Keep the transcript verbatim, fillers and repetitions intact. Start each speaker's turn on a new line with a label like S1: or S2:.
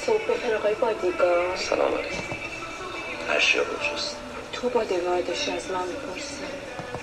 S1: صبح بخیر آقای بادیگارد.
S2: سلام علیکم. اشیا کجاست؟
S1: تو بادیگاردشی از من میپرسی؟